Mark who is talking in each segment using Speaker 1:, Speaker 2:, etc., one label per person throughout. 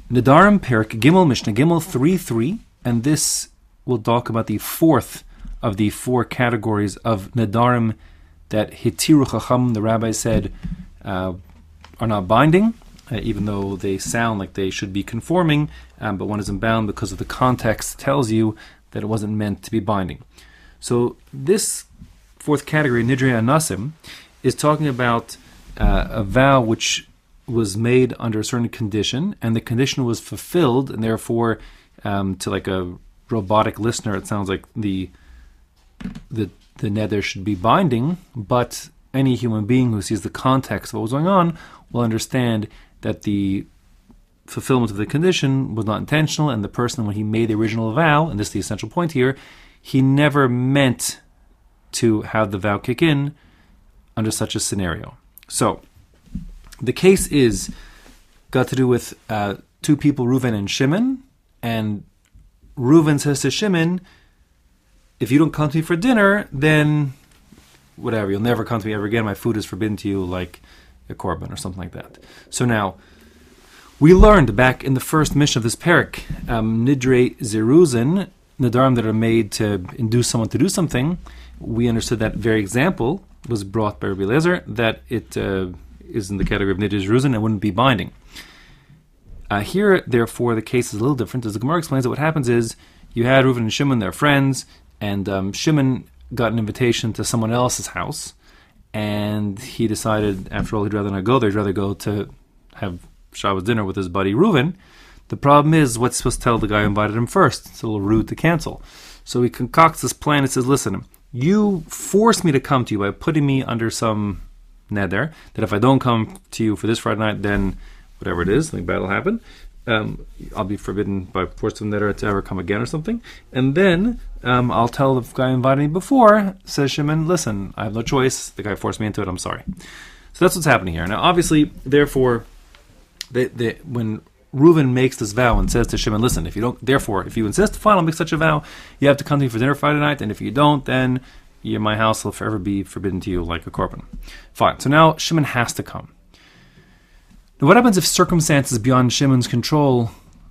Speaker 1: Nedarim Perik Gimel Mishnah Gimel 3:3, and this will talk about the fourth of the four categories of Nedarim that Hitiru Chacham, the rabbi said, are not binding, even though they sound like they should be conforming, but one isn't bound because of the context tells you that it wasn't meant to be binding. So this fourth category, Nidrei Anasim, is talking about a vow which was made under a certain condition, and the condition was fulfilled, and therefore, to like a robotic listener, it sounds like the neder should be binding, but any human being who sees the context of what was going on will understand that the fulfillment of the condition was not intentional, and the person, when he made the original vow, and this is the essential point here, he never meant to have the vow kick in under such a scenario. So, the case is got to do with two people, Reuven and Shimon, and Reuven says to Shimon, if you don't come to me for dinner, then whatever, you'll never come to me ever again, my food is forbidden to you, like a korban or something like that. So now, we learned back in the first mission of this parak, Nidrei Zeruzin, Nadarim that are made to induce someone to do something. We understood that very example was brought by Rabbi Eliezer, that it is in the category of Nidrei Zeruzin and wouldn't be binding. Here, therefore, the case is a little different. As the Gemara explains it, what happens is, you had Reuven and Shimon, they're friends, and Shimon got an invitation to someone else's house, and he decided, after all, he'd rather not go there, he'd rather go to have Shabbos dinner with his buddy Reuven. The problem is, what's supposed to tell the guy who invited him first? It's a little rude to cancel. So he concocts this plan and says, listen, you forced me to come to you by putting me under some neder, that if I don't come to you for this Friday night, then whatever it is, something bad will happen. I'll be forbidden by force of neder to ever come again or something. And then I'll tell the guy who invited me before, says Shimon, listen, I have no choice. The guy forced me into it. I'm sorry. So that's what's happening here. Now, obviously, therefore, when Reuven makes this vow and says to Shimon, listen, if you insist, fine, I'll make such a vow. You have to come to me for dinner Friday night, and if you don't, then my house will forever be forbidden to you like a korban. Fine. So now Shimon has to come. Now, what happens if circumstances beyond Shimon's control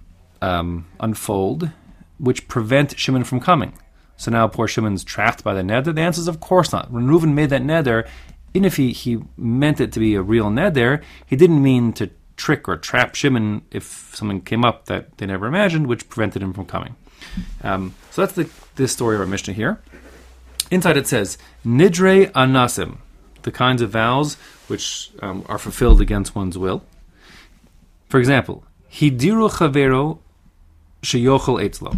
Speaker 1: unfold, which prevent Shimon from coming? So now poor Shimon's trapped by the neder? The answer is of course not. When Reuven made that neder, even if he meant it to be a real neder, he didn't mean to trick or trap Shimon if something came up that they never imagined, which prevented him from coming. So that's the story of our Mishnah here. Inside it says, Nidrei Anasim, the kinds of vows which are fulfilled against one's will. For example, Hidiru Chavero Sheyochel Eitzlo.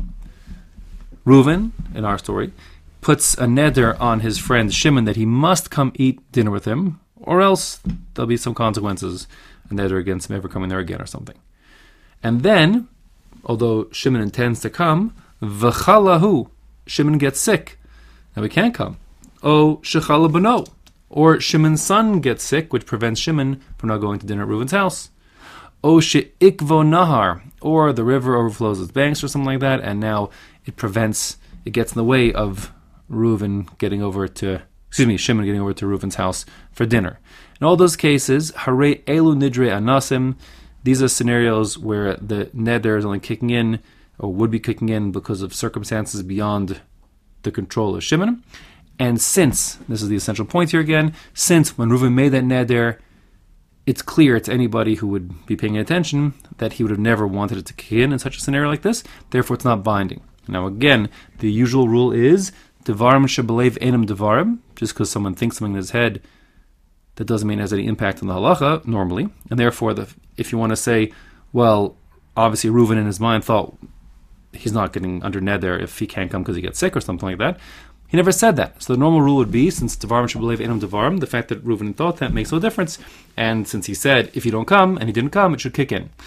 Speaker 1: Reuven, in our story, puts a neder on his friend Shimon that he must come eat dinner with him, or else there'll be some consequences, a neder against him ever coming there again or something. And then, although Shimon intends to come, v'chalahu, Shimon gets sick. Now he can't come. O shechala bano, or Shimon's son gets sick, which prevents Shimon from not going to dinner at Reuven's house. O she'ikvo nahar, or the river overflows its banks or something like that, and now it gets in the way of Shimon getting over to Reuven's house for dinner. In all those cases, Hare Elu Nidrei Anasim, these are scenarios where the neder is only kicking in, or would be kicking in because of circumstances beyond the control of Shimon. And since, this is the essential point here again, since when Reuven made that neder, it's clear to anybody who would be paying attention that he would have never wanted it to kick in such a scenario like this, therefore it's not binding. Now again, the usual rule is, Devarim shebelev enam devarim, just because someone thinks something in his head, that doesn't mean it has any impact on the halacha, normally. And therefore, if you want to say, well, obviously Reuven in his mind thought he's not getting under neder if he can't come because he gets sick or something like that, he never said that. So the normal rule would be, since Devarim shebelev enam devarim, the fact that Reuven thought that makes no difference. And since he said, if you don't come, and he didn't come, it should kick in.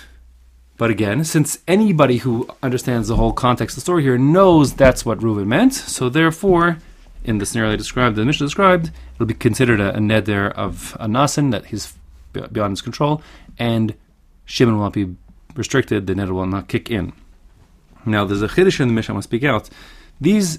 Speaker 1: But again, since anybody who understands the whole context of the story here knows that's what Reuven meant, so therefore, in the scenario the Mishnah described, it'll be considered a neder of a nasin, that he's beyond his control, and Shimon will not be restricted, the neder will not kick in. Now, there's a chiddush in the Mishnah I want to speak out. These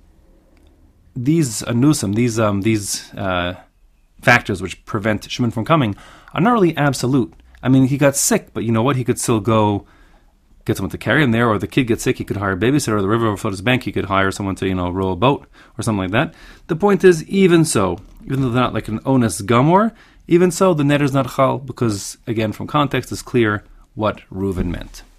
Speaker 1: anusim, these factors which prevent Shimon from coming, are not really absolute. I mean, he got sick, but you know what? He could still go get someone to carry him there, or the kid gets sick, he could hire a babysitter, or the river overflowed his bank, he could hire someone to, row a boat, or something like that. The point is, even so, even though they're not like an onus gamor, even so, the neder is not chal, because, again, from context, it's clear what Reuven meant.